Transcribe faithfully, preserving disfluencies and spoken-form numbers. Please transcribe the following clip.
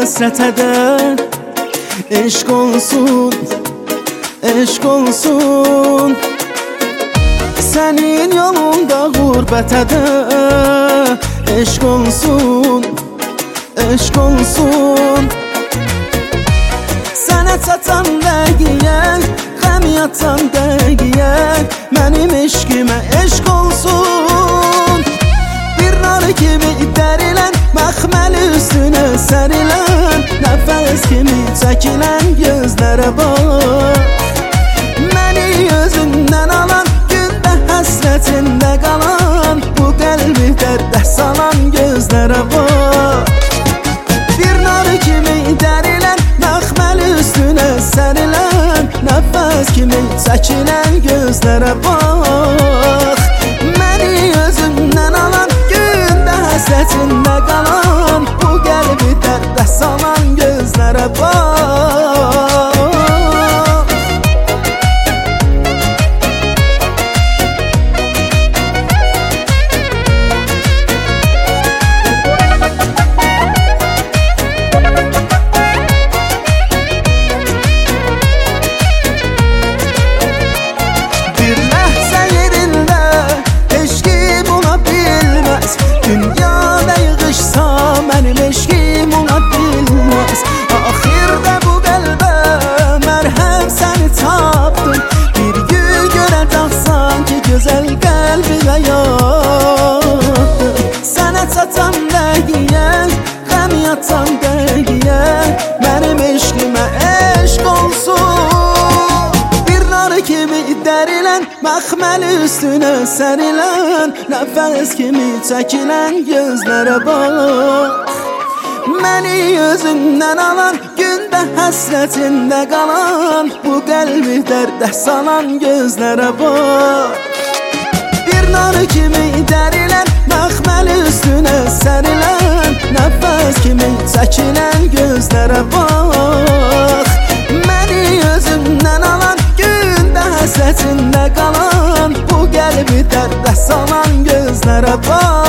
həsrət edər. Eşq olsun, eşq olsun, sənin yolunda qürbət edər. Eşq olsun, eşq olsun, sənə çatan dəqiyə, qəm yatan dəqiyə, mənim eşqimə eşq olsun. Bir nar kimi dərilən, məxməli üstünə sərilən, nəfəs kimi çəkilən gözlərə bax. Məni özündən alan, gündə həsrətində qalan, bu qəlbi dərdə salan gözlərə bax. Bir nar kimi dərilən, məxməli üstünə sərilən, nəfəs kimi çəkilən gözlərə bax. Məni özündən alan, gündə həsrətində qalan, bu qəlbi dərdə salan gözlərə bax. Dünyada yığışsa mənim eşqim ola bilməz. Axirdə bu qəlbə mərhəm səni tapdım. Bir gün görəcəksən ki, gözəl qəlbimə yatdım. Sənə çatan dəqiyə, qəm yatan dəqiyə, mənim eşqimə eşq olsun. Bir nar kimi dərilən, məxməli üstünə sərilən, nəfəs kimi çəkilən gözlərə bax. Məni özündən alan, gündə həsrətində qalan, bu qəlbi dərdə salan gözlərə bax. Bir nar kimi dərilən, məxməli üstünə sərilən, nəfəs kimi çəkilən gözlərə bax. Məni özündən alan, gündə həsrətində qalan, bu qəlbi dərdə salan gözlərə bax.